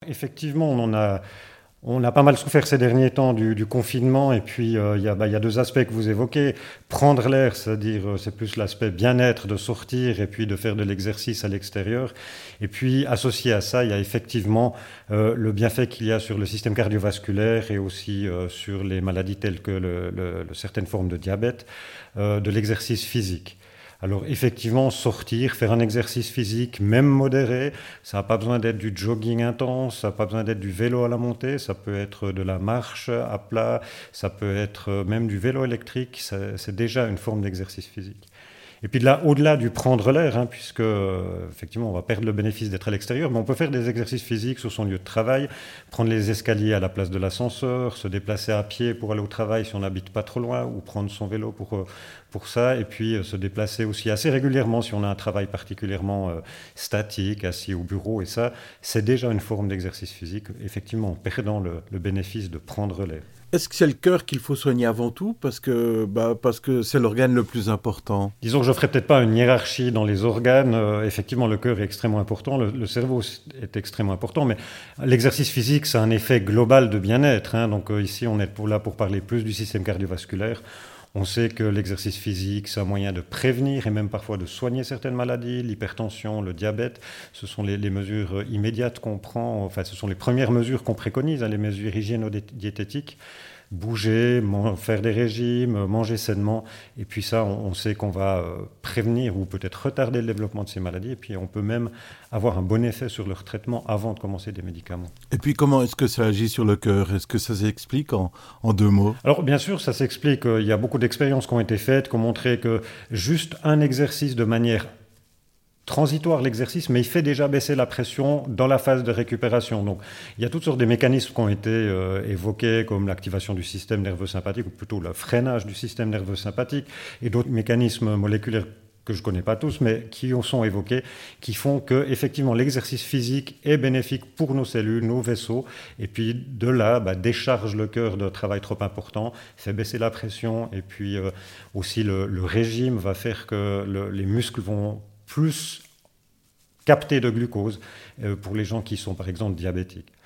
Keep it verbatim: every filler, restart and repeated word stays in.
Effectivement, on en a, on a pas mal souffert ces derniers temps du, du confinement. Et puis, euh, il y a, bah, il y a deux aspects que vous évoquez. Prendre l'air, c'est-à-dire, euh, c'est plus l'aspect bien-être de sortir et puis de faire de l'exercice à l'extérieur. Et puis, associé à ça, il y a effectivement euh, le bienfait qu'il y a sur le système cardiovasculaire et aussi euh, sur les maladies telles que le, le, le- certaines formes de diabète, euh, de l'exercice physique. Alors effectivement, sortir, faire un exercice physique, même modéré, ça n'a pas besoin d'être du jogging intense, ça n'a pas besoin d'être du vélo à la montée, ça peut être de la marche à plat, ça peut être même du vélo électrique, ça- c'est déjà une forme d'exercice physique. Et puis de là, au-delà du prendre l'air, hein, puisque euh, effectivement on va perdre le bénéfice d'être à l'extérieur, mais on peut faire des exercices physiques sur son lieu de travail, prendre les escaliers à la place de l'ascenseur, se déplacer à pied pour aller au travail si on n'habite pas trop loin, ou prendre son vélo pour, euh, pour ça, et puis euh, se déplacer aussi assez régulièrement si on a un travail particulièrement euh, statique, assis au bureau, et ça, c'est déjà une forme d'exercice physique, effectivement en perdant le, le bénéfice de prendre l'air. Est-ce que c'est le cœur qu'il faut soigner avant tout parce que, bah, parce que c'est l'organe le plus important? Disons que je ne ferai peut-être pas une hiérarchie dans les organes. Euh, effectivement, le cœur est extrêmement important, le, le cerveau est extrêmement important, mais l'exercice physique, c'est un effet global de bien-être, hein. Donc euh, ici, on est pour, là pour parler plus du système cardiovasculaire. On sait que l'exercice physique, c'est un moyen de prévenir et même parfois de soigner certaines maladies, l'hypertension, le diabète. Ce sont les, les mesures immédiates qu'on prend, enfin ce sont les premières mesures qu'on préconise, hein, les mesures hygiéno-diététiques. Bouger, man- faire des régimes, manger sainement. Et puis ça, on, on sait qu'on va euh, prévenir ou peut-être retarder le développement de ces maladies. Et puis on peut même avoir un bon effet sur leur traitement avant de commencer des médicaments. Et puis comment est-ce que ça agit sur le cœur? Est-ce que ça s'explique en, en deux mots? Alors bien sûr, ça s'explique. euh, Il y a beaucoup d'expériences qui ont été faites, qui ont montré que juste un exercice de manière transitoire l'exercice, mais il fait déjà baisser la pression dans la phase de récupération. Donc, il y a toutes sortes de mécanismes qui ont été euh, évoqués, comme l'activation du système nerveux sympathique, ou plutôt le freinage du système nerveux sympathique, et d'autres mécanismes moléculaires que je ne connais pas tous, mais qui en sont évoqués, qui font que effectivement l'exercice physique est bénéfique pour nos cellules, nos vaisseaux, et puis de là, bah, décharge le cœur d'un travail trop important, fait baisser la pression, et puis euh, aussi le, le régime va faire que le- les muscles vont plus capter de glucose euh, pour les gens qui sont par exemple diabétiques.